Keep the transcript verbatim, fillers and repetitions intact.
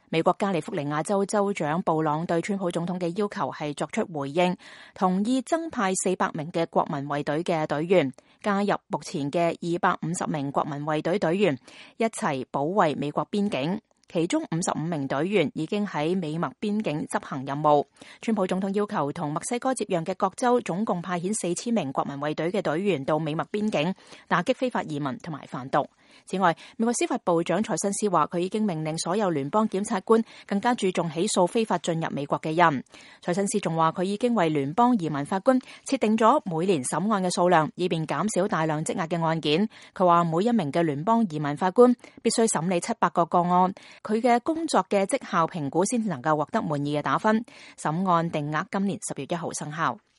美國加利福尼亞州州長布朗對川普總統嘅要求係作出回應，同意增派四百名嘅國民衛隊嘅隊員，加入目前嘅二百五十名國民衛隊隊員，一齊保衛美國邊境。其中五十五名隊員已經喺美墨邊境執行任務。川普總統要求同墨西哥接壤嘅各州總共派遣四千名國民衛隊嘅隊員到美墨邊境，打擊非法移民同埋販毒。此外，美國司法部長蔡新斯話，佢已經命令所有聯邦檢察官更加注重起訴非法進入美國嘅人。蔡新斯仲話，佢已經為聯邦移民法官設定咗每年審案嘅數量，以便減少大量積壓嘅案件。佢話，每一名嘅聯邦移民法官必須審理七百個個案，佢嘅工作嘅績效評估先至能夠獲得滿意嘅打分。審案定額今年十月一號生效。